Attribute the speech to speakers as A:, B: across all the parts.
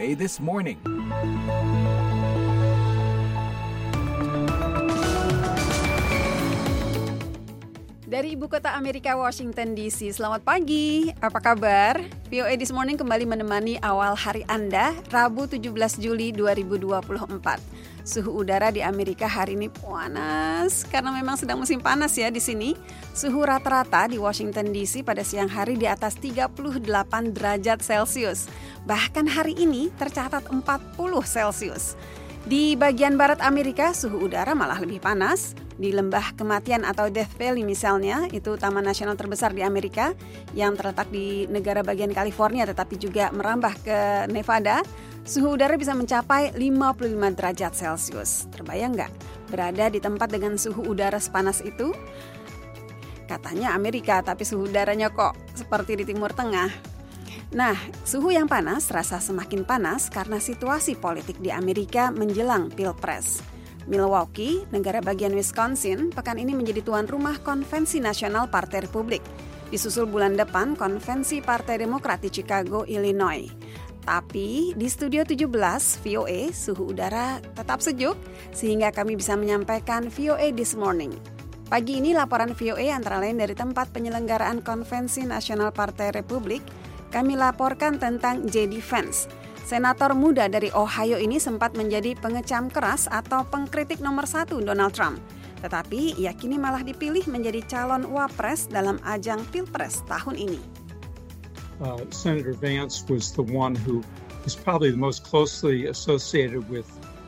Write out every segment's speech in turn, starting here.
A: VOA This Morning.
B: Dari ibu kota Amerika, Washington DC, selamat pagi. Apa kabar? VOA This Morning kembali menemani awal hari Anda, Rabu 17 Juli 2024. Suhu udara di Amerika hari ini panas karena memang sedang musim panas ya di sini. Suhu rata-rata di Washington DC pada siang hari di atas 38 derajat Celcius. Bahkan hari ini tercatat 40 Celcius. Di bagian barat Amerika, suhu udara malah lebih panas. Di Lembah Kematian atau Death Valley misalnya, itu taman nasional terbesar di Amerika yang terletak di negara bagian California tetapi juga merambah ke Nevada, suhu udara bisa mencapai 55 derajat Celcius. Terbayang nggak berada di tempat dengan suhu udara sepanas itu? Katanya Amerika, tapi suhu udaranya kok seperti di Timur Tengah. Nah, suhu yang panas terasa semakin panas karena situasi politik di Amerika menjelang Pilpres. Milwaukee, negara bagian Wisconsin, pekan ini menjadi tuan rumah Konvensi Nasional Partai Republik. Disusul bulan depan Konvensi Partai Demokrat di Chicago, Illinois. Tapi di Studio 17 VOA, suhu udara tetap sejuk sehingga kami bisa menyampaikan VOA This Morning. Pagi ini laporan VOA antara lain dari tempat penyelenggaraan Konvensi Nasional Partai Republik, kami laporkan tentang J.D. Vance. Senator muda dari Ohio ini sempat menjadi pengecam keras atau pengkritik nomor 1 Donald Trump. Tetapi ia kini malah dipilih menjadi calon wapres dalam ajang Pilpres tahun ini.
C: Senator Vance was the one who is probably the most closely associated with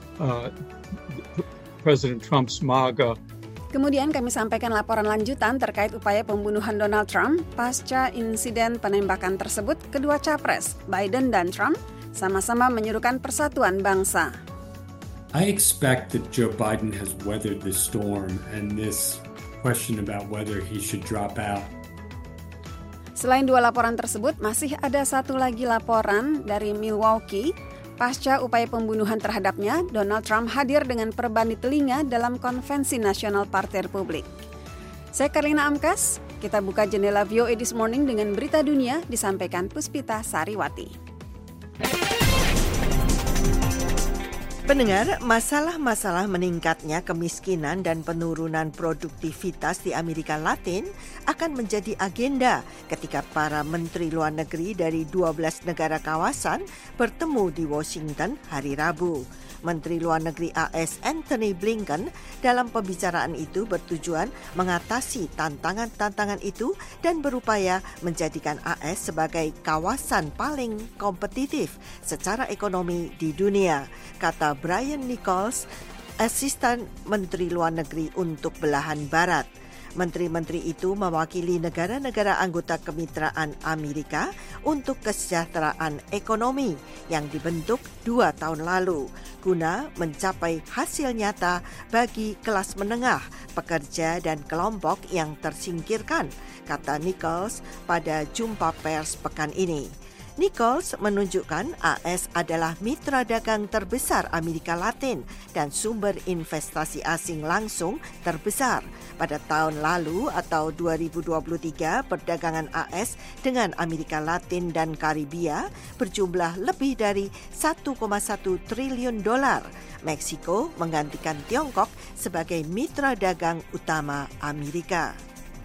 C: President Trump's MAGA.
B: Kemudian kami sampaikan laporan lanjutan terkait upaya pembunuhan Donald Trump. Pasca insiden penembakan tersebut, kedua capres, Biden dan Trump, sama-sama menyerukan persatuan bangsa.
D: I expect that Joe Biden has weathered the storm and this question about whether he should drop out.
B: Selain dua laporan tersebut, masih ada satu lagi laporan dari Milwaukee. Pasca upaya pembunuhan terhadapnya, Donald Trump hadir dengan perbandi telinga dalam Konvensi Nasional Partai Republik. Saya Karlina Amkas, kita buka jendela VOA This Morning dengan berita dunia disampaikan Puspita Sariwati.
E: Pendengar, masalah-masalah meningkatnya kemiskinan dan penurunan produktivitas di Amerika Latin akan menjadi agenda ketika para menteri luar negeri dari 12 negara kawasan bertemu di Washington hari Rabu. Menteri Luar Negeri AS Antony Blinken dalam pembicaraan itu bertujuan mengatasi tantangan-tantangan itu dan berupaya menjadikan AS sebagai kawasan paling kompetitif secara ekonomi di dunia, kata Brian Nichols, Asisten Menteri Luar Negeri untuk Belahan Barat. Menteri-menteri itu mewakili negara-negara anggota Kemitraan Amerika untuk Kesejahteraan Ekonomi yang dibentuk 2 tahun lalu guna mencapai hasil nyata bagi kelas menengah, pekerja dan kelompok yang tersingkirkan, kata Nichols pada jumpa pers pekan ini. Nichols menunjukkan AS adalah mitra dagang terbesar Amerika Latin dan sumber investasi asing langsung terbesar. Pada tahun lalu atau 2023, perdagangan AS dengan Amerika Latin dan Karibia berjumlah lebih dari 1,1 triliun dolar. Meksiko menggantikan Tiongkok sebagai mitra dagang utama Amerika.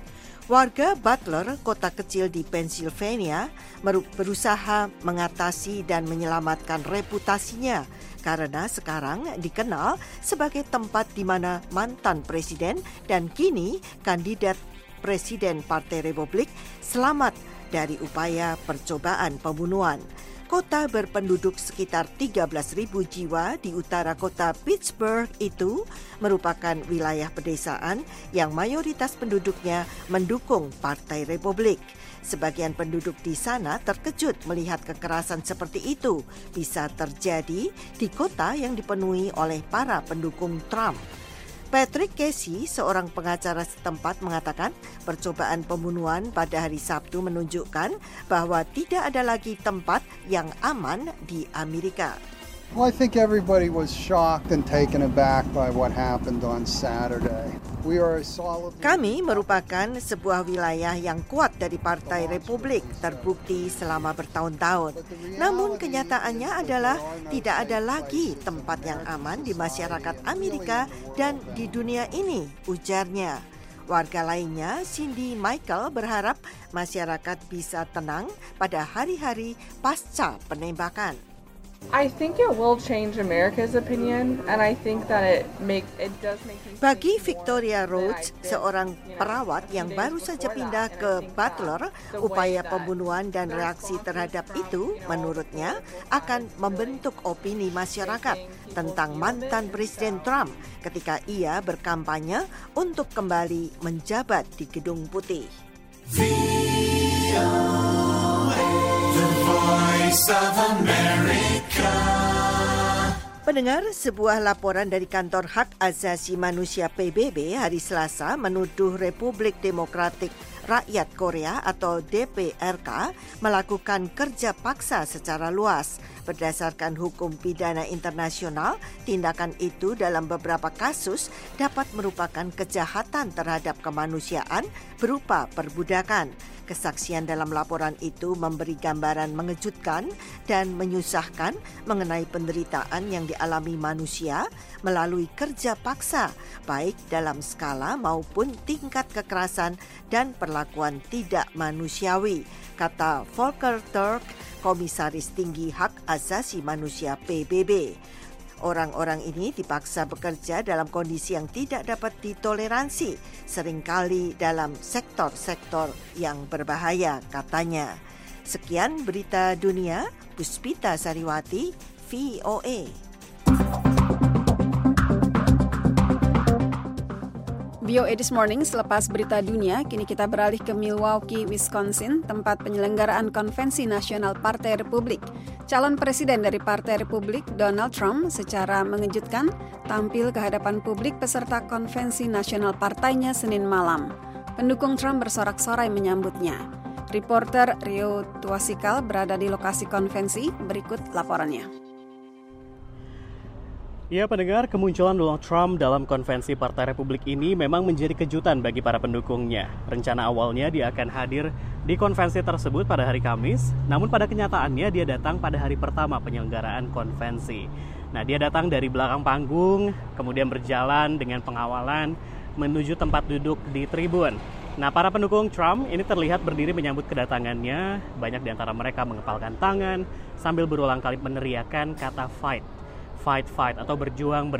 E: Warga Butler, kota kecil di Pennsylvania, berusaha mengatasi dan menyelamatkan reputasinya karena sekarang dikenal sebagai tempat di mana mantan presiden dan kini kandidat presiden Partai Republik selamat dari upaya percobaan pembunuhan. Kota berpenduduk sekitar 13.000 jiwa di utara kota Pittsburgh itu merupakan wilayah pedesaan yang mayoritas penduduknya mendukung Partai Republik. Sebagian penduduk di sana terkejut melihat kekerasan seperti itu bisa terjadi di kota yang dipenuhi oleh para pendukung Trump. Patrick Casey, seorang pengacara setempat, mengatakan percobaan pembunuhan pada hari Sabtu menunjukkan bahwa tidak ada lagi tempat yang aman di Amerika.
F: Well, I think everybody was shocked and taken aback by what happened on Saturday.
E: Kami merupakan sebuah wilayah yang kuat dari Partai Republik, terbukti selama bertahun-tahun. Namun kenyataannya adalah tidak ada lagi tempat yang aman di masyarakat Amerika dan di dunia ini, ujarnya. Warga lainnya, Cindy Michael, berharap masyarakat bisa tenang pada hari-hari pasca penembakan.
A: I think it will change America's opinion, and I think that it does make me.
E: Bagi Victoria Rhodes, seorang perawat yang baru saja pindah ke Butler, upaya pembunuhan dan reaksi terhadap itu, menurutnya, akan membentuk opini masyarakat tentang mantan Presiden Trump ketika ia berkampanye untuk kembali menjabat di Gedung Putih. Pendengar, sebuah laporan dari Kantor Hak Asasi Manusia PBB hari Selasa menuduh Republik Demokratik Rakyat Korea atau DPRK melakukan kerja paksa secara luas. Berdasarkan hukum pidana internasional, tindakan itu dalam beberapa kasus dapat merupakan kejahatan terhadap kemanusiaan berupa perbudakan. Kesaksian dalam laporan itu memberi gambaran mengejutkan dan menyusahkan mengenai penderitaan yang dialami manusia melalui kerja paksa, baik dalam skala maupun tingkat kekerasan dan perlakuan tidak manusiawi, kata Volker Turk, Komisaris Tinggi Hak Asasi Manusia PBB. Orang-orang ini dipaksa bekerja dalam kondisi yang tidak dapat ditoleransi, seringkali dalam sektor-sektor yang berbahaya, katanya. Sekian berita dunia, Puspita Sariwati, VOA.
B: VOA This Morning, selepas berita dunia, kini kita beralih ke Milwaukee, Wisconsin, tempat penyelenggaraan Konvensi Nasional Partai Republik. Calon presiden dari Partai Republik, Donald Trump, secara mengejutkan tampil ke hadapan publik peserta Konvensi Nasional partainya Senin malam. Pendukung Trump bersorak-sorai menyambutnya. Reporter Rio Tuasikal berada di lokasi konvensi, berikut laporannya.
F: Ya, pendengar, kemunculan Donald Trump dalam konvensi Partai Republik ini memang menjadi kejutan bagi para pendukungnya. Rencana awalnya dia akan hadir di konvensi tersebut pada hari Kamis, namun pada kenyataannya dia datang pada hari pertama penyelenggaraan konvensi. Nah, dia datang dari belakang panggung, kemudian berjalan dengan pengawalan menuju tempat duduk di tribun. Nah, para pendukung Trump ini terlihat berdiri menyambut kedatangannya. Banyak di antara mereka mengepalkan tangan sambil berulang kali meneriakkan kata fight. Fight atau berjuang.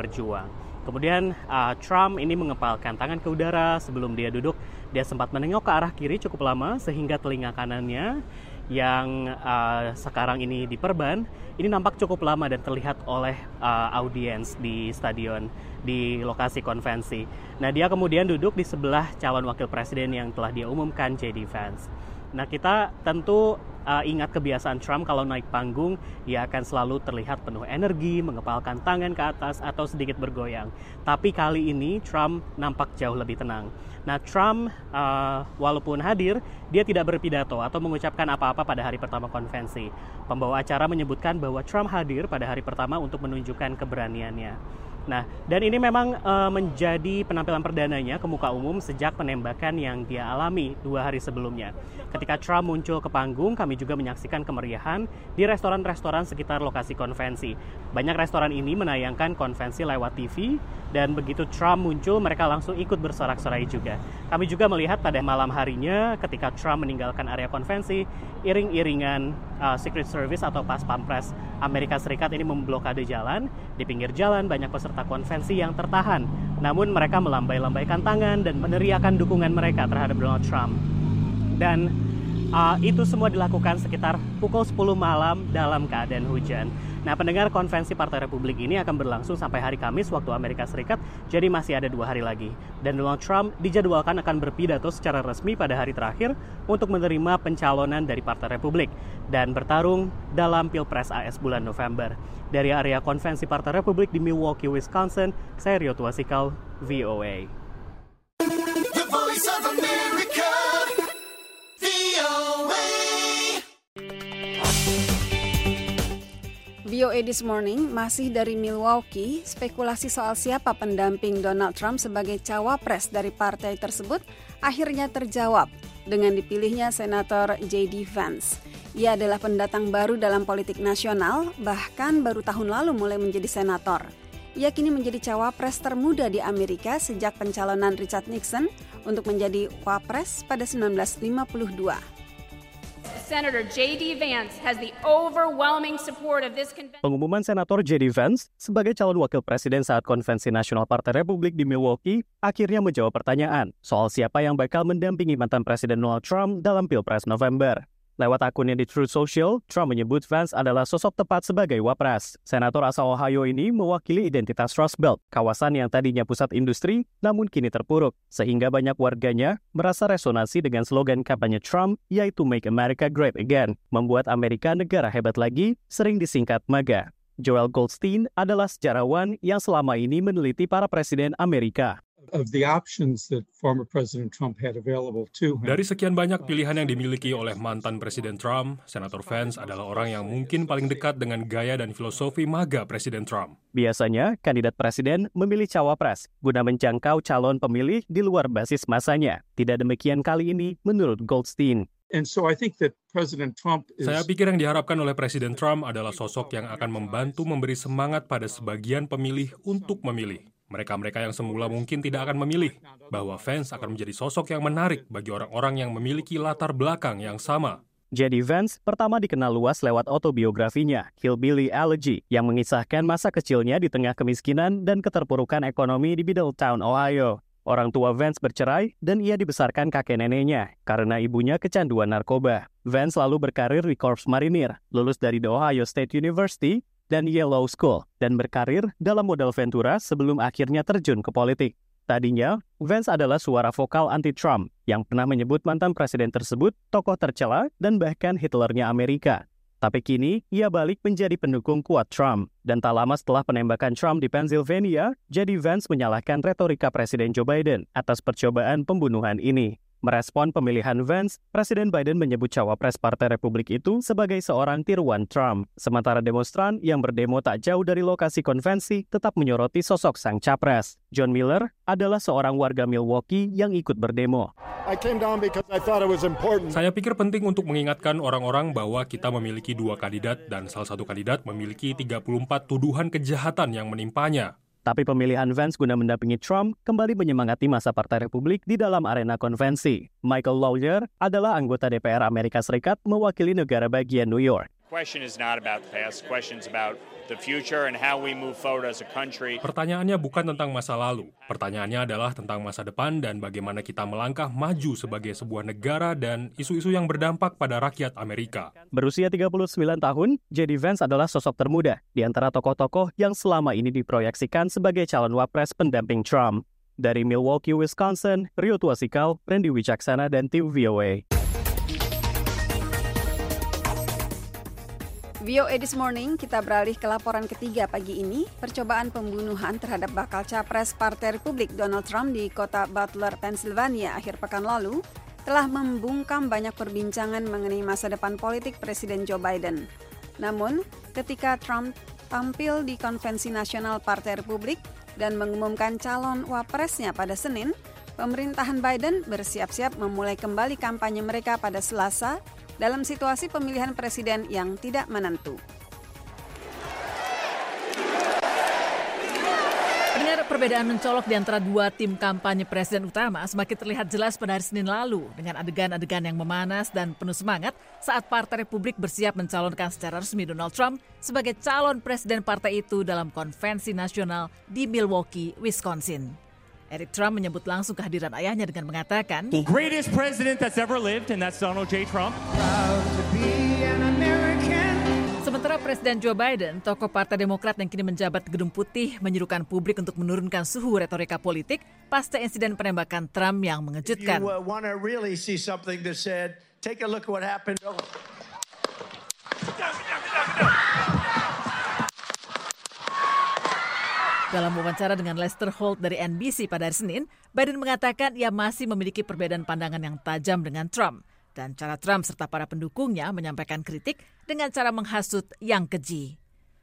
F: Kemudian Trump ini mengepalkan tangan ke udara sebelum dia duduk. Dia sempat menengok ke arah kiri cukup lama sehingga telinga kanannya yang sekarang ini diperban ini nampak cukup lama dan terlihat oleh audiens di stadion di lokasi konvensi. Nah, dia kemudian duduk di sebelah calon wakil presiden yang telah dia umumkan, J.D. Vance. Nah, kita tentu ingat kebiasaan Trump kalau naik panggung, ia akan selalu terlihat penuh energi, mengepalkan tangan ke atas atau sedikit bergoyang. Tapi kali ini Trump nampak jauh lebih tenang. Nah, Trump walaupun hadir, dia tidak berpidato atau mengucapkan apa-apa pada hari pertama konvensi. Pembawa acara menyebutkan bahwa Trump hadir pada hari pertama untuk menunjukkan keberaniannya. Nah, dan ini memang menjadi penampilan perdananya ke muka umum sejak penembakan yang dia alami 2 hari sebelumnya. Ketika Trump muncul ke panggung, kami juga menyaksikan kemeriahan di restoran-restoran sekitar lokasi konvensi. Banyak restoran ini menayangkan konvensi lewat TV, dan begitu Trump muncul, mereka langsung ikut bersorak-sorai juga. Kami juga melihat pada malam harinya ketika Trump meninggalkan area konvensi, iring-iringan Secret Service atau Pas Pampres Amerika Serikat ini memblokade jalan. Di pinggir jalan banyak peserta konvensi yang tertahan, namun mereka melambai-lambaikan tangan dan meneriakkan dukungan mereka terhadap Donald Trump. Dan itu semua dilakukan sekitar pukul 10 malam dalam keadaan hujan. Nah, pendengar, konvensi Partai Republik ini akan berlangsung sampai hari Kamis waktu Amerika Serikat, jadi masih ada 2 hari lagi. Dan Donald Trump dijadwalkan akan berpidato secara resmi pada hari terakhir untuk menerima pencalonan dari Partai Republik dan bertarung dalam Pilpres AS bulan November. Dari area konvensi Partai Republik di Milwaukee, Wisconsin, saya Rio Tuasikal, VOA.
G: The Voice of America, VOA.
B: VOA This Morning masih dari Milwaukee, spekulasi soal siapa pendamping Donald Trump sebagai cawapres dari partai tersebut akhirnya terjawab dengan dipilihnya Senator J.D. Vance. Ia adalah pendatang baru dalam politik nasional, bahkan baru tahun lalu mulai menjadi senator. Ia kini menjadi cawapres termuda di Amerika sejak pencalonan Richard Nixon untuk menjadi wapres pada 1952.
H: Senator J.D. Vance has the overwhelming support of this convention.
F: Pengumuman Senator J.D. Vance sebagai calon wakil presiden saat konvensi nasional Partai Republik di Milwaukee akhirnya menjawab pertanyaan soal siapa yang bakal mendampingi mantan Presiden Donald Trump dalam Pilpres November. Lewat akunnya di Truth Social, Trump menyebut Vance adalah sosok tepat sebagai wapres. Senator asal Ohio ini mewakili identitas Rust Belt, kawasan yang tadinya pusat industri, namun kini terpuruk, sehingga banyak warganya merasa resonansi dengan slogan kampanye Trump, yaitu Make America Great Again, membuat Amerika negara hebat lagi, sering disingkat MAGA. Joel Goldstein adalah sejarawan yang selama ini meneliti para presiden Amerika.
C: Of the options that former President Trump had available to him.
I: Dari sekian banyak pilihan yang dimiliki oleh mantan Presiden Trump, Senator Vance adalah orang yang mungkin paling dekat dengan gaya dan filosofi MAGA Presiden Trump.
F: Biasanya, kandidat presiden memilih cawapres guna menjangkau calon pemilih di luar basis masanya. Tidak demikian kali ini, menurut Goldstein.
C: And so I think that President Trump is...
I: Saya pikir yang diharapkan oleh Presiden Trump adalah sosok yang akan membantu memberi semangat pada sebagian pemilih untuk memilih. Mereka-mereka yang semula mungkin tidak akan memilih, bahwa Vance akan menjadi sosok yang menarik bagi orang-orang yang memiliki latar belakang yang sama.
F: J.D. Vance pertama dikenal luas lewat autobiografinya, Hillbilly Elegy, yang mengisahkan masa kecilnya di tengah kemiskinan dan keterpurukan ekonomi di Middletown, Ohio. Orang tua Vance bercerai dan ia dibesarkan kakek neneknya karena ibunya kecanduan narkoba. Vance lalu berkarir di Korps Marinir, lulus dari The Ohio State University dan Yale Law School, dan berkarir dalam modal Ventura sebelum akhirnya terjun ke politik. Tadinya, Vance adalah suara vokal anti-Trump yang pernah menyebut mantan presiden tersebut tokoh tercela dan bahkan Hitlernya Amerika. Tapi kini, ia balik menjadi pendukung kuat Trump. Dan tak lama setelah penembakan Trump di Pennsylvania, J.D. Vance menyalahkan retorika Presiden Joe Biden atas percobaan pembunuhan ini. Merespon pemilihan Vance, Presiden Biden menyebut cawapres Partai Republik itu sebagai seorang tiruan Trump. Sementara demonstran yang berdemo tak jauh dari lokasi konvensi tetap menyoroti sosok sang capres. John Miller adalah seorang warga Milwaukee yang ikut berdemo.
I: Saya pikir penting untuk mengingatkan orang-orang bahwa kita memiliki 2 kandidat dan salah satu kandidat memiliki 34 tuduhan kejahatan yang menimpanya.
F: Tapi pemilihan Vance guna mendampingi Trump kembali menyemangati masa Partai Republik di dalam arena konvensi. Michael Lawyer adalah anggota DPR Amerika Serikat mewakili negara bagian New York.
I: Pertanyaannya bukan tentang masa lalu. Pertanyaannya adalah tentang masa depan dan bagaimana kita melangkah maju sebagai sebuah negara dan isu-isu yang berdampak pada rakyat Amerika.
F: Berusia 39 tahun, J.D. Vance adalah sosok termuda di antara tokoh-tokoh yang selama ini diproyeksikan sebagai calon wapres pendamping Trump. Dari Milwaukee, Wisconsin, Rio Tuasikal, Randy Wicaksana, dan tim VOA.
B: VOA This Morning, kita beralih ke laporan ketiga pagi ini. Percobaan pembunuhan terhadap bakal capres Partai Republik Donald Trump di kota Butler, Pennsylvania akhir pekan lalu telah membungkam banyak perbincangan mengenai masa depan politik Presiden Joe Biden. Namun, ketika Trump tampil di konvensi nasional Partai Republik dan mengumumkan calon wapresnya pada Senin, pemerintahan Biden bersiap-siap memulai kembali kampanye mereka pada Selasa dalam situasi pemilihan presiden yang tidak menentu.
J: Pendengar, perbedaan mencolok di antara 2 tim kampanye presiden utama semakin terlihat jelas pada hari Senin lalu dengan adegan-adegan yang memanas dan penuh semangat saat Partai Republik bersiap mencalonkan secara resmi Donald Trump sebagai calon presiden partai itu dalam konvensi nasional di Milwaukee, Wisconsin. Eric Trump menyebut langsung kehadiran ayahnya dengan mengatakan,
K: "The greatest president that's ever lived, and that's Donald J. Trump."
J: Sementara Presiden Joe Biden, tokoh Partai Demokrat yang kini menjabat di Gedung Putih, menyerukan publik untuk menurunkan suhu retorika politik pasca insiden penembakan Trump yang mengejutkan.
L: You want to really see something that said, take a look at what happened.
J: Dalam wawancara dengan Lester Holt dari NBC pada hari Senin, Biden mengatakan ia masih memiliki perbedaan pandangan yang tajam dengan Trump. Dan cara Trump serta para pendukungnya menyampaikan kritik dengan cara menghasut yang keji.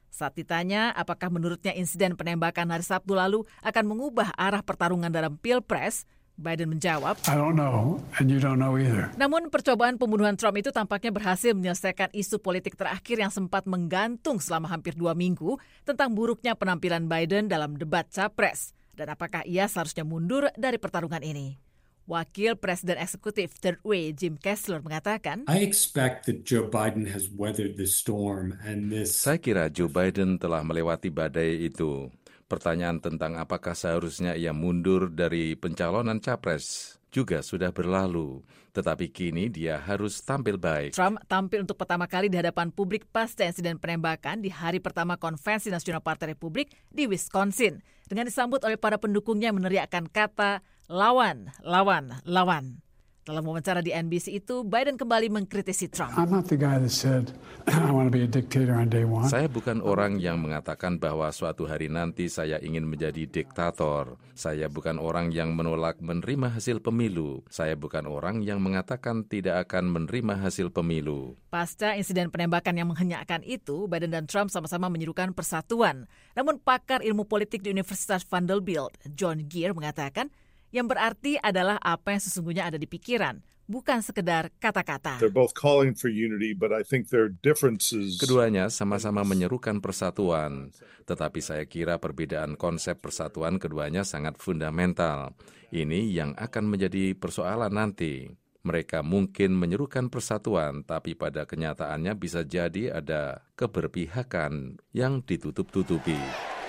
J: Saat ditanya apakah menurutnya insiden penembakan hari Sabtu lalu akan mengubah arah pertarungan dalam Pilpres, Biden menjawab,
M: I don't know, and you don't know either.
J: Namun percobaan pembunuhan Trump itu tampaknya berhasil menyelesaikan isu politik terakhir yang sempat menggantung selama hampir 2 minggu tentang buruknya penampilan Biden dalam debat Capres dan apakah ia seharusnya mundur dari pertarungan ini. Wakil Presiden Eksekutif Third Way Jim Kessler mengatakan,
D: I expect that Joe Biden has weathered the storm and this.
N: Saya kira Joe Biden telah melewati badai itu. Pertanyaan tentang apakah seharusnya ia mundur dari pencalonan capres juga sudah berlalu. Tetapi kini dia harus tampil baik.
J: Trump tampil untuk pertama kali di hadapan publik pasca insiden penembakan di hari pertama Konvensi Nasional Partai Republik di Wisconsin. Dengan disambut oleh para pendukungnya meneriakkan kata, lawan, lawan, lawan. Dalam wawancara di NBC itu, Biden kembali mengkritisi Trump.
M: I'm not the guy that said, I want to be a dictator on day one.
N: Saya bukan orang yang mengatakan bahwa suatu hari nanti saya ingin menjadi diktator. Saya bukan orang yang menolak menerima hasil pemilu. Saya bukan orang yang mengatakan tidak akan menerima hasil pemilu.
J: Pasca insiden penembakan yang menghenyakkan itu, Biden dan Trump sama-sama menyerukan persatuan. Namun pakar ilmu politik di Universitas Vanderbilt, John Gier, mengatakan, yang berarti adalah apa yang sesungguhnya ada di pikiran, bukan sekedar kata-kata.
O: They're both calling for unity, but I think their differences.
N: Keduanya sama-sama menyerukan persatuan, tetapi saya kira perbedaan konsep persatuan keduanya sangat fundamental. Ini yang akan menjadi persoalan nanti. Mereka mungkin menyerukan persatuan, tapi pada kenyataannya bisa jadi ada keberpihakan yang ditutup-tutupi.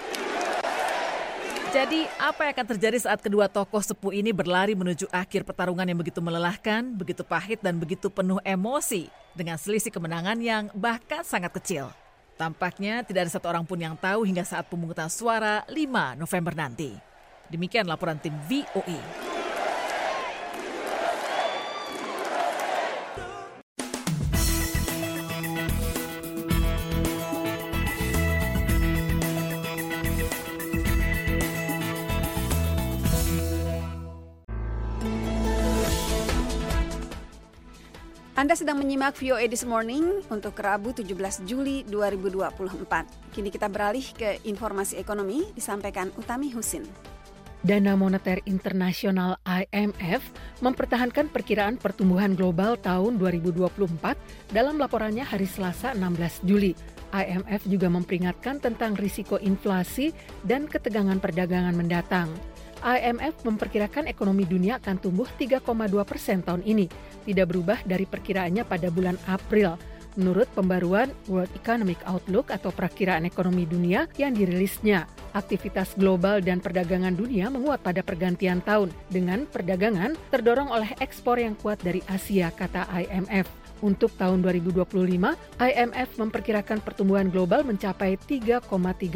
J: Jadi, apa yang akan terjadi saat kedua tokoh sepuh ini berlari menuju akhir pertarungan yang begitu melelahkan, begitu pahit, dan begitu penuh emosi, dengan selisih kemenangan yang bahkan sangat kecil? Tampaknya tidak ada satu orang pun yang tahu hingga saat pemungutan suara 5 November nanti. Demikian laporan tim VOA.
B: Anda sedang menyimak VOA This Morning untuk Rabu 17 Juli 2024. Kini kita beralih ke informasi ekonomi disampaikan Utami Husin.
P: Dana Moneter Internasional IMF mempertahankan perkiraan pertumbuhan global tahun 2024 dalam laporannya hari Selasa 16 Juli. IMF juga memperingatkan tentang risiko inflasi dan ketegangan perdagangan mendatang. IMF memperkirakan ekonomi dunia akan tumbuh 3,2% tahun ini, tidak berubah dari perkiraannya pada bulan April. Menurut pembaruan World Economic Outlook atau perakiraan ekonomi dunia yang dirilisnya, aktivitas global dan perdagangan dunia menguat pada pergantian tahun, dengan perdagangan terdorong oleh ekspor yang kuat dari Asia, kata IMF. Untuk tahun 2025, IMF memperkirakan pertumbuhan global mencapai 3,3%.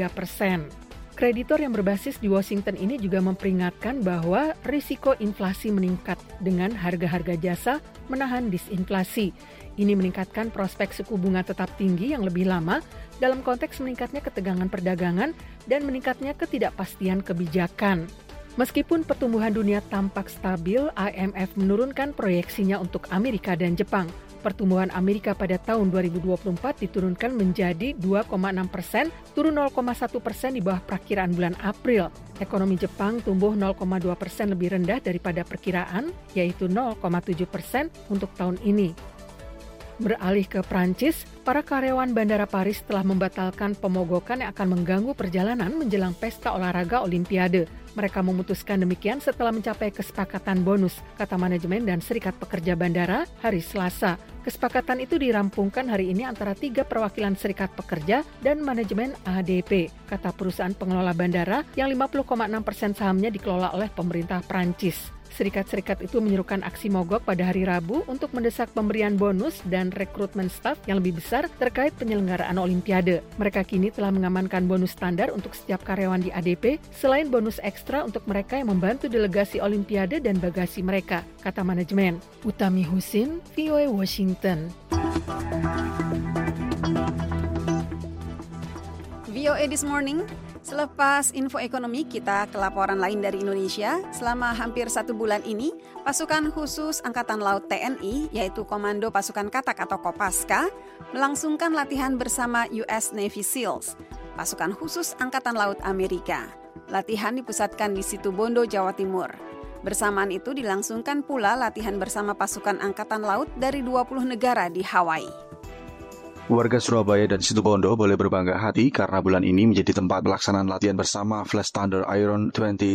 P: Kreditor yang berbasis di Washington ini juga memperingatkan bahwa risiko inflasi meningkat dengan harga-harga jasa menahan disinflasi. Ini meningkatkan prospek suku bunga tetap tinggi yang lebih lama dalam konteks meningkatnya ketegangan perdagangan dan meningkatnya ketidakpastian kebijakan. Meskipun pertumbuhan dunia tampak stabil, IMF menurunkan proyeksinya untuk Amerika dan Jepang. Pertumbuhan Amerika pada tahun 2024 diturunkan menjadi 2,6%, turun 0,1% di bawah perkiraan bulan April. Ekonomi Jepang tumbuh 0,2% lebih rendah daripada perkiraan, yaitu 0,7% untuk tahun ini. Beralih ke Prancis, para karyawan Bandara Paris telah membatalkan pemogokan yang akan mengganggu perjalanan menjelang pesta olahraga Olimpiade. Mereka memutuskan demikian setelah mencapai kesepakatan bonus, kata manajemen dan Serikat Pekerja Bandara hari Selasa. Kesepakatan itu dirampungkan hari ini antara 3 perwakilan Serikat Pekerja dan manajemen ADP, kata perusahaan pengelola bandara yang 50,6% sahamnya dikelola oleh pemerintah Prancis. Serikat-serikat itu menyerukan aksi mogok pada hari Rabu untuk mendesak pemberian bonus dan rekrutmen staf yang lebih besar terkait penyelenggaraan Olimpiade. Mereka kini telah mengamankan bonus standar untuk setiap karyawan di ADP, selain bonus ekstra untuk mereka yang membantu delegasi Olimpiade dan bagasi mereka, kata manajemen. Utami Husin, VOA Washington.
B: VOA This Morning, Selepas info ekonomi, kita ke laporan lain dari Indonesia. Selama hampir 1 bulan ini, pasukan khusus Angkatan Laut TNI, yaitu Komando Pasukan Katak atau Kopaska, melangsungkan latihan bersama US Navy SEALs, pasukan khusus Angkatan Laut Amerika. Latihan dipusatkan di Situbondo, Jawa Timur. Bersamaan itu dilangsungkan pula latihan bersama pasukan Angkatan Laut dari 20 negara di Hawaii.
Q: Warga Surabaya dan Situbondo boleh berbangga hati karena bulan ini menjadi tempat pelaksanaan latihan bersama Flash Thunder Iron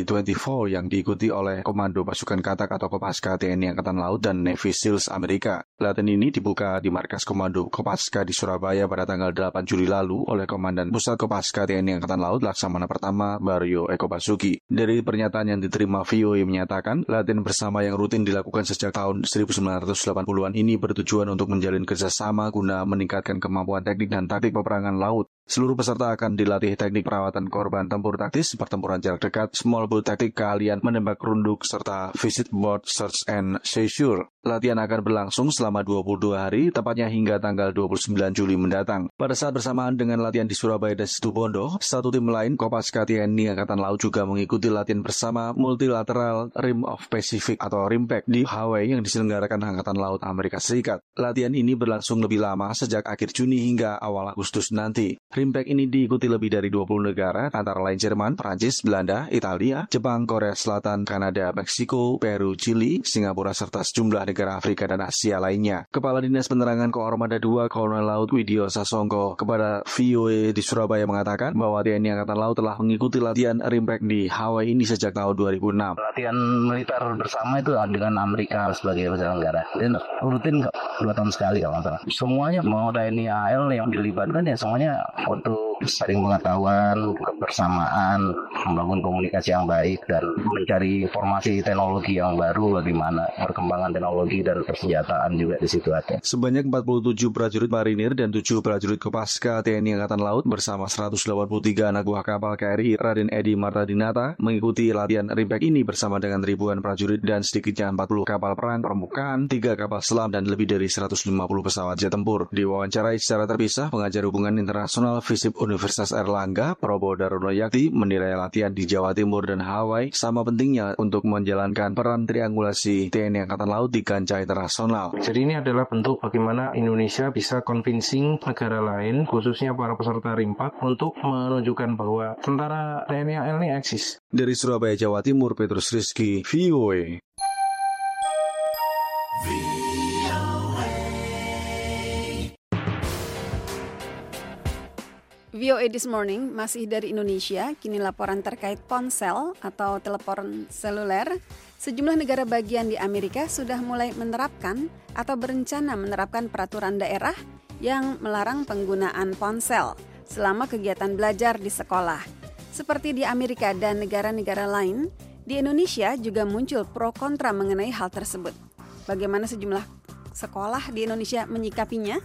Q: 2024 yang diikuti oleh Komando Pasukan Katak atau Kopaska TNI Angkatan Laut dan Navy SEALs Amerika. Latihan ini dibuka di Markas Komando Kopaska di Surabaya pada tanggal 8 Juli lalu oleh Komandan Pusat Kopaska TNI Angkatan Laut Laksamana Pertama Baryo Eko Basuki. Dari pernyataan yang diterima VOA menyatakan, latihan bersama yang rutin dilakukan sejak tahun 1980-an ini bertujuan untuk menjalin kerjasama guna meningkatkan kemampuan teknik dan taktik peperangan laut. Seluruh peserta akan dilatih teknik perawatan korban tempur taktis, pertempuran jarak dekat, small boat taktik, keahlian menembak runduk, serta visit boat search and seizure. Latihan akan berlangsung selama 22 hari, tepatnya hingga tanggal 29 Juli mendatang. Pada saat bersamaan dengan latihan di Surabaya dan Situbondo, satu tim lain, Kopaska TNI Angkatan Laut juga mengikuti latihan bersama Multilateral Rim of Pacific atau RIMPAC di Hawaii yang diselenggarakan Angkatan Laut Amerika Serikat. Latihan ini berlangsung lebih lama sejak akhir Juni hingga awal Agustus nanti. RIMPAC ini diikuti lebih dari 20 negara, antara lain Jerman, Prancis, Belanda, Italia, Jepang, Korea Selatan, Kanada, Meksiko, Peru, Chili, Singapura, serta sejumlah negara Afrika dan Asia lainnya. Kepala Dinas Penerangan Koarmada 2 Kolonel Laut Widyo Sasongko kepada VOA di Surabaya mengatakan bahwa TNI Angkatan Laut telah mengikuti latihan RIMPAC di Hawaii ini sejak tahun 2006.
R: Latihan militer bersama itu dengan Amerika sebagai penyelenggara. Dan rutin 2 tahun sekali kalau nggak salah. Semuanya mau TNI AL yang dilibatkan ya semuanya untuk saling pengetahuan, kebersamaan, membangun komunikasi yang baik, dan mencari informasi teknologi yang baru, bagaimana perkembangan teknologi dan persenjataan juga di situ ada.
Q: Sebanyak 47 prajurit marinir dan 7 prajurit Kopaska TNI Angkatan Laut bersama 183 anak buah kapal KRI Raden Edi Martadinata mengikuti latihan RIMPAC ini bersama dengan ribuan prajurit dan sedikitnya 40 kapal perang permukaan, 3 kapal selam, dan lebih dari 150 pesawat jet tempur. Diwawancarai secara terpisah, pengajar hubungan internasional FISIP Universitas Erlangga, Probo Darono Yakti, menilai latihan di Jawa Timur dan Hawaii sama pentingnya untuk menjalankan peran triangulasi TNI Angkatan Laut di kancah internasional.
S: Jadi ini adalah bentuk bagaimana Indonesia bisa convincing negara lain, khususnya para peserta RIMPAC, untuk menunjukkan bahwa tentara TNI AL ini eksis.
Q: Dari Surabaya, Jawa Timur, Petrus Rizky, VOA.
B: VOA This Morning masih dari Indonesia, kini laporan terkait ponsel atau telepon seluler. Sejumlah negara bagian di Amerika sudah mulai menerapkan atau berencana menerapkan peraturan daerah yang melarang penggunaan ponsel selama kegiatan belajar di sekolah. Seperti di Amerika dan negara-negara lain, di Indonesia juga muncul pro kontra mengenai hal tersebut. Bagaimana sejumlah sekolah di Indonesia menyikapinya?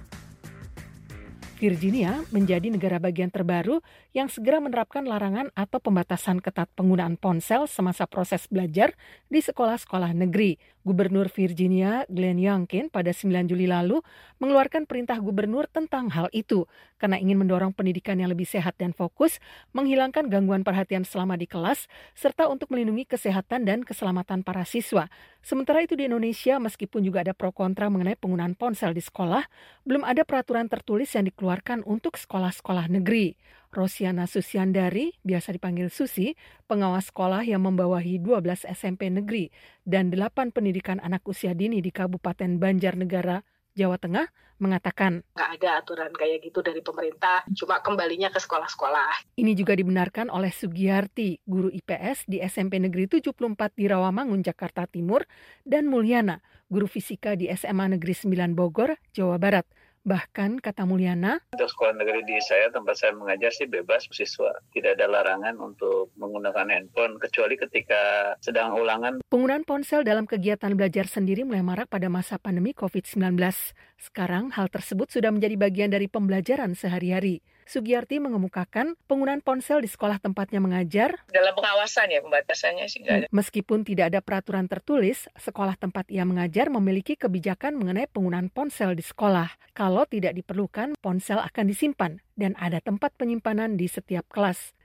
P: Virginia menjadi negara bagian terbaru yang segera menerapkan larangan atau pembatasan ketat penggunaan ponsel semasa proses belajar di sekolah-sekolah negeri. Gubernur Virginia, Glenn Youngkin, pada 9 Juli lalu mengeluarkan perintah gubernur tentang hal itu karena ingin mendorong pendidikan yang lebih sehat dan fokus, menghilangkan gangguan perhatian selama di kelas, serta untuk melindungi kesehatan dan keselamatan para siswa. Sementara itu di Indonesia, meskipun juga ada pro kontra mengenai penggunaan ponsel di sekolah, belum ada peraturan tertulis yang dikeluarkan untuk sekolah-sekolah negeri. Rosiana Susyandari, biasa dipanggil Susi, pengawas sekolah yang membawahi 12 SMP negeri dan 8 pendidikan anak usia dini di Kabupaten Banjarnegara, Jawa Tengah, mengatakan
T: nggak ada aturan kayak gitu dari pemerintah, cuma kembalinya ke sekolah-sekolah.
P: Ini juga dibenarkan oleh Sugiyarti, guru IPS di SMP Negeri 74 di Rawamangun, Jakarta Timur, dan Mulyana, guru fisika di SMA Negeri 9 Bogor, Jawa Barat. Bahkan, kata Mulyana,
U: untuk sekolah negeri di saya, tempat saya mengajar sih bebas siswa. Tidak ada larangan untuk menggunakan handphone, kecuali ketika sedang ulangan.
P: Penggunaan ponsel dalam kegiatan belajar sendiri mulai marak pada masa pandemi COVID-19. Sekarang, hal tersebut sudah menjadi bagian dari pembelajaran sehari-hari. Sugiyarti mengemukakan penggunaan ponsel di sekolah tempatnya mengajar.
T: Dalam pengawasan ya, pembatasannya sih nggak ada.
P: Meskipun tidak ada peraturan tertulis, sekolah tempat ia mengajar memiliki kebijakan mengenai penggunaan ponsel di sekolah. Kalau tidak diperlukan, ponsel akan disimpan dan ada tempat penyimpanan di setiap kelas.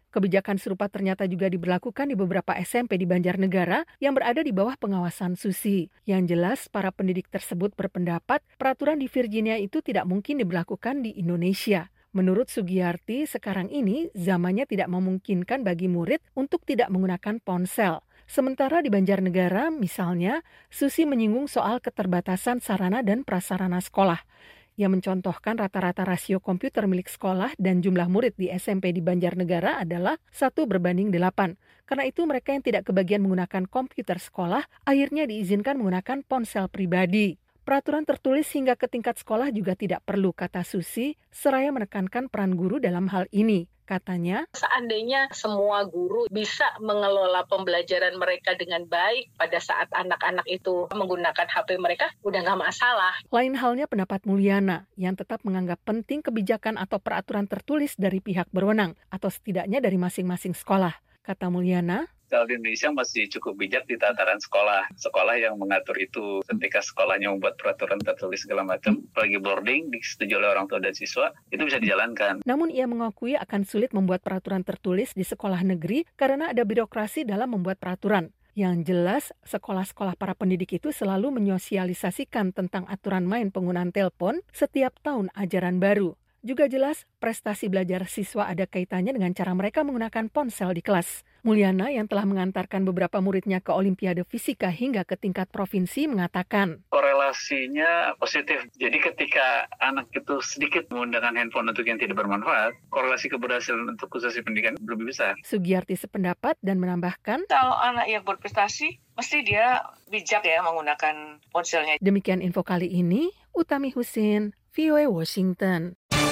P: Kebijakan serupa ternyata juga diberlakukan di beberapa SMP di Banjarnegara yang berada di bawah pengawasan Susi. Yang jelas, para pendidik tersebut berpendapat peraturan di Virginia itu tidak mungkin diberlakukan di Indonesia. Menurut Sugiyarti, sekarang ini zamannya tidak memungkinkan bagi murid untuk tidak menggunakan ponsel. Sementara di Banjarnegara, misalnya, Susi menyinggung soal keterbatasan sarana dan prasarana sekolah. Ia mencontohkan rata-rata rasio komputer milik sekolah dan jumlah murid di SMP di Banjarnegara adalah 1:8. Karena itu mereka yang tidak kebagian menggunakan komputer sekolah akhirnya diizinkan menggunakan ponsel pribadi. Peraturan tertulis hingga ke tingkat sekolah juga tidak perlu, kata Susi, seraya menekankan peran guru dalam hal ini. Katanya,
T: seandainya semua guru bisa mengelola pembelajaran mereka dengan baik pada saat anak-anak itu menggunakan HP mereka, udah nggak masalah.
P: Lain halnya pendapat Mulyana, yang tetap menganggap penting kebijakan atau peraturan tertulis dari pihak berwenang, atau setidaknya dari masing-masing sekolah. Kata Mulyana,
U: kalau di Indonesia masih cukup bijak di tataran sekolah. Sekolah yang mengatur itu ketika sekolahnya membuat peraturan tertulis segala macam, apalagi boarding, disetujui oleh orang tua dan siswa, itu bisa dijalankan.
P: Namun ia mengakui akan sulit membuat peraturan tertulis di sekolah negeri karena ada birokrasi dalam membuat peraturan. Yang jelas, sekolah-sekolah para pendidik itu selalu menyosialisasikan tentang aturan main penggunaan telepon setiap tahun ajaran baru. Juga jelas, prestasi belajar siswa ada kaitannya dengan cara mereka menggunakan ponsel di kelas. Mulyana yang telah mengantarkan beberapa muridnya ke Olimpiade Fisika hingga ke tingkat provinsi mengatakan,
U: korelasinya positif. Jadi ketika anak itu sedikit menggunakan handphone untuk yang tidak bermanfaat, korelasi keberhasilan untuk khususnya pendidikan lebih besar.
P: Sugiyarti sependapat dan menambahkan,
A: kalau anak yang berprestasi, mesti dia bijak ya menggunakan ponselnya.
P: Demikian info kali ini, Utami Husin, VOA Washington.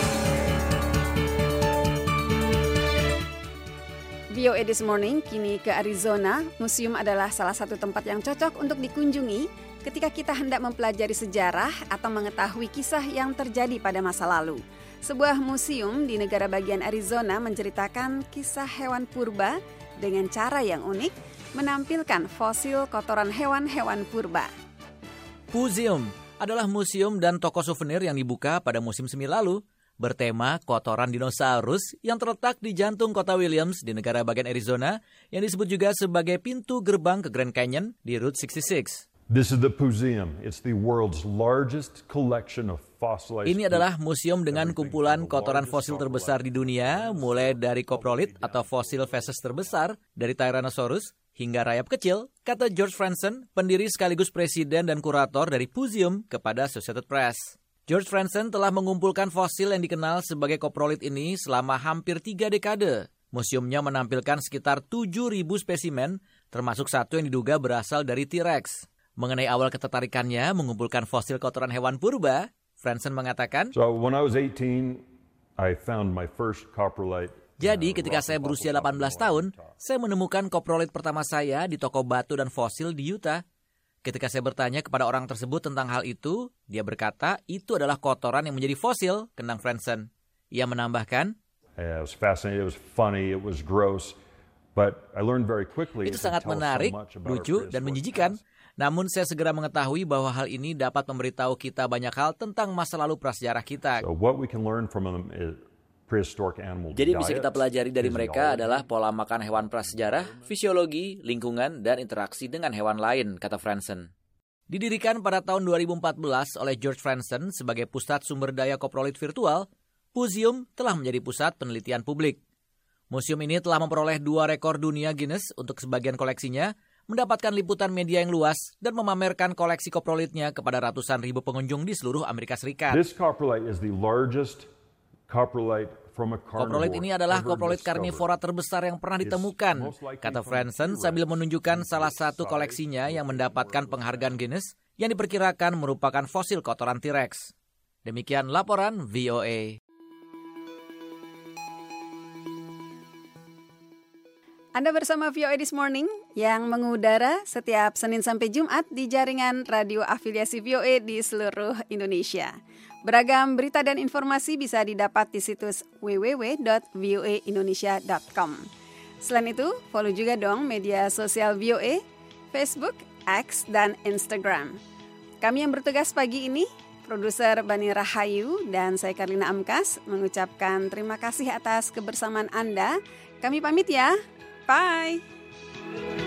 B: VOA This Morning kini ke Arizona. Museum adalah salah satu tempat yang cocok untuk dikunjungi ketika kita hendak mempelajari sejarah atau mengetahui kisah yang terjadi pada masa lalu. Sebuah museum di negara bagian Arizona menceritakan kisah hewan purba dengan cara yang unik, menampilkan fosil kotoran hewan-hewan purba.
V: Puseum adalah museum dan toko souvenir yang dibuka pada musim semi lalu, bertema kotoran dinosaurus yang terletak di jantung kota Williams di negara bagian Arizona yang disebut juga sebagai pintu gerbang ke Grand Canyon di Route 66.
O: This is the Puseum. It's the world's largest collection of fossilized.
V: Ini adalah museum dengan kumpulan kotoran fosil terbesar di dunia, mulai dari coprolith atau fosil feses terbesar dari Tyrannosaurus hingga rayap kecil, kata George Franzen, pendiri sekaligus presiden dan kurator dari Puseum kepada Associated Press. George Franzen telah mengumpulkan fosil yang dikenal sebagai coprolith ini selama hampir 3 dekade. Museumnya menampilkan sekitar 7.000 spesimen, termasuk satu yang diduga berasal dari T-Rex. Mengenai awal ketertarikannya mengumpulkan fosil kotoran hewan purba, Franzen mengatakan,
O: So when I was 18, I found my first coprolite.
V: Jadi ketika saya berusia 18 tahun, saya menemukan coprolith pertama saya di toko batu dan fosil di Utah. Ketika saya bertanya kepada orang tersebut tentang hal itu, dia berkata itu adalah kotoran yang menjadi fosil, kenang Franzen. Ia menambahkan,
O: It was fascinating, it was funny, it was gross, but I learned very quickly.
V: Itu sangat menarik, lucu, dan menjijikan. Namun saya segera mengetahui bahwa hal ini dapat memberitahu kita banyak hal tentang masa lalu prasejarah kita.
O: So what we can learn from them is prehistoric animal diet.
V: Jadi bisa kita pelajari dari mereka adalah pola makan hewan prasejarah, fisiologi, lingkungan, dan interaksi dengan hewan lain, kata Franzen. Didirikan pada tahun 2014 oleh George Franzen sebagai pusat sumber daya coprolith virtual, Puseum telah menjadi pusat penelitian publik. Museum ini telah memperoleh 2 rekor dunia Guinness untuk sebagian koleksinya, mendapatkan liputan media yang luas, dan memamerkan koleksi coprolithnya kepada ratusan ribu pengunjung di seluruh Amerika Serikat.
O: This coprolite is the largest coprolite from a carnivore.
V: Coprolith ini adalah coprolith karnivora terbesar yang pernah ditemukan, kata Franzen sambil menunjukkan salah satu koleksinya yang mendapatkan penghargaan Guinness yang diperkirakan merupakan fosil kotoran T-Rex. Demikian laporan VOA.
B: Anda bersama VOA This Morning yang mengudara setiap Senin sampai Jumat di jaringan radio afiliasi VOA di seluruh Indonesia. Beragam berita dan informasi bisa didapat di situs www.voaindonesia.com. Selain itu, follow juga dong media sosial VOA, Facebook, X, dan Instagram. Kami yang bertugas pagi ini, produser Bani Rahayu dan saya Karlina Amkas, mengucapkan terima kasih atas kebersamaan Anda. Kami pamit ya. Bye.